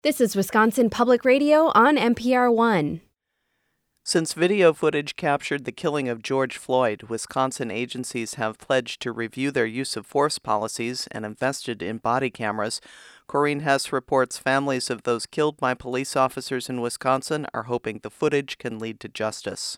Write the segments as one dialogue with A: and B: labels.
A: This is Wisconsin Public Radio on NPR One.
B: Since video footage captured the killing of George Floyd, Wisconsin agencies have pledged to review their use of force policies and invested in body cameras. Corinne Hess reports families of those killed by police officers in Wisconsin are hoping the footage can lead to justice.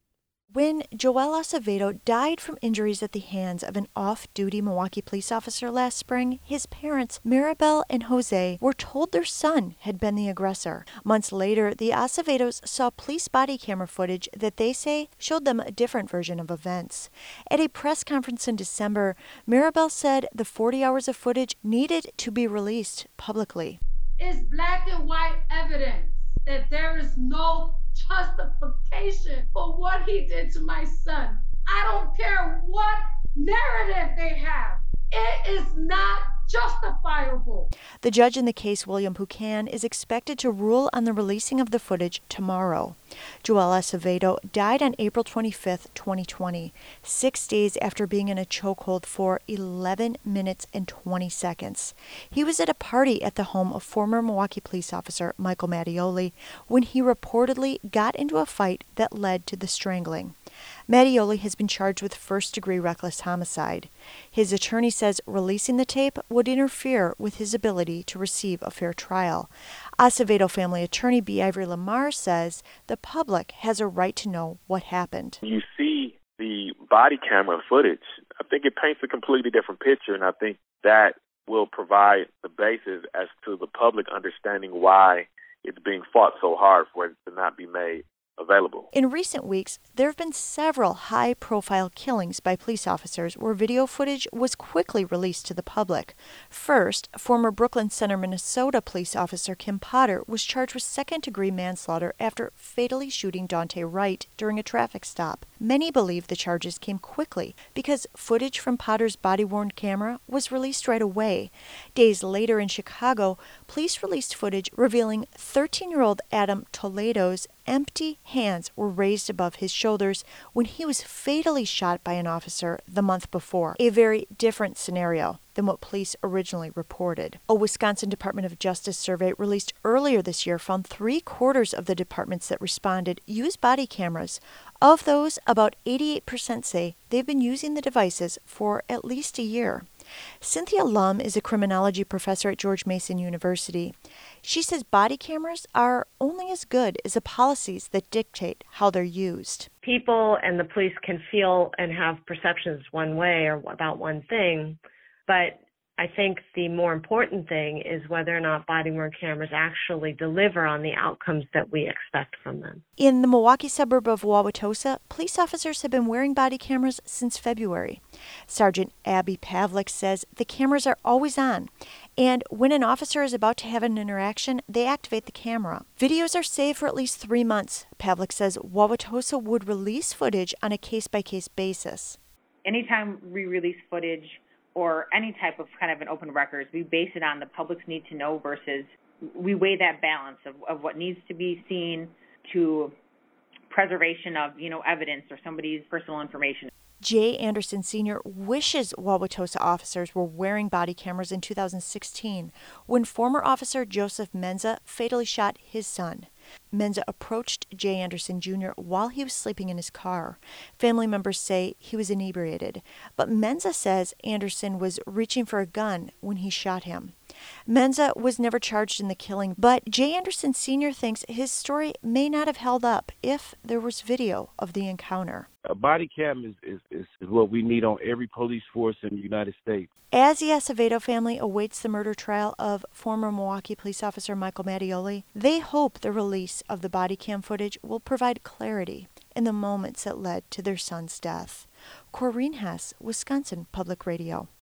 C: When Joel Acevedo died from injuries at the hands of an off-duty Milwaukee police officer last spring, his parents, Maribel and Jose, were told their son had been the aggressor. Months later, the Acevedos saw police body camera footage that they say showed them a different version of events. At a press conference in December, Maribel said the 40 hours of footage needed to be released publicly.
D: It's black and white evidence that there is no justification for what he did to my son. I don't care what narrative they have. It is not justifiable.
C: The judge in the case, William Pucan, is expected to rule on the releasing of the footage tomorrow. Joel Acevedo died on April 25, 2020, 6 days after being in a chokehold for 11 minutes and 20 seconds. He was at a party at the home of former Milwaukee police officer Michael Mattioli when he reportedly got into a fight that led to the strangling. Mattioli has been charged with first-degree reckless homicide. His attorney says releasing the tape would interfere with his ability to receive a fair trial. Acevedo family attorney B. Ivory Lamar says the public has a right to know what happened.
E: You see the body camera footage, I think it paints a completely different picture, and I think that will provide the basis as to the public understanding why it's being fought so hard for it to not be made available.
C: In recent weeks, there have been several high-profile killings by police officers where video footage was quickly released to the public. First, former Brooklyn Center, Minnesota police officer Kim Potter was charged with second-degree manslaughter after fatally shooting Daunte Wright during a traffic stop. Many believe the charges came quickly because footage from Potter's body-worn camera was released right away. Days later in Chicago, police released footage revealing 13-year-old Adam Toledo's empty hands were raised above his shoulders when he was fatally shot by an officer the month before, a very different scenario than what police originally reported. A Wisconsin Department of Justice survey released earlier this year found 3/4 of the departments that responded use body cameras. Of those, about 88% say they've been using the devices for at least a year. Cynthia Lum is a criminology professor at George Mason University. She says body cameras are only as good as the policies that dictate how they're used.
F: People and the police can feel and have perceptions one way or about one thing, but I think the more important thing is whether or not body-worn cameras actually deliver on the outcomes that we expect from them.
C: In the Milwaukee suburb of Wauwatosa, police officers have been wearing body cameras since February. Sergeant Abby Pavlik says the cameras are always on, and when an officer is about to have an interaction, they activate the camera. Videos are saved for at least 3 months. Pavlik says Wauwatosa would release footage on a case-by-case basis.
G: Anytime we release footage or any type of kind of an open records, we base it on the public's need to know versus we weigh that balance of what needs to be seen to preservation of, evidence or somebody's personal information.
C: Jay Anderson Sr. wishes Wauwatosa officers were wearing body cameras in 2016 when former officer Joseph Menza fatally shot his son. Menza approached Jay Anderson Jr. while he was sleeping in his car. Family members say he was inebriated, but Menza says Anderson was reaching for a gun when he shot him. Menza was never charged in the killing, but Jay Anderson Sr. thinks his story may not have held up if there was video of the encounter.
H: A body cam is what we need on every police force in the United States.
C: As the Acevedo family awaits the murder trial of former Milwaukee police officer Michael Mattioli, they hope the release of the body cam footage will provide clarity in the moments that led to their son's death. Corinne Hess, Wisconsin Public Radio.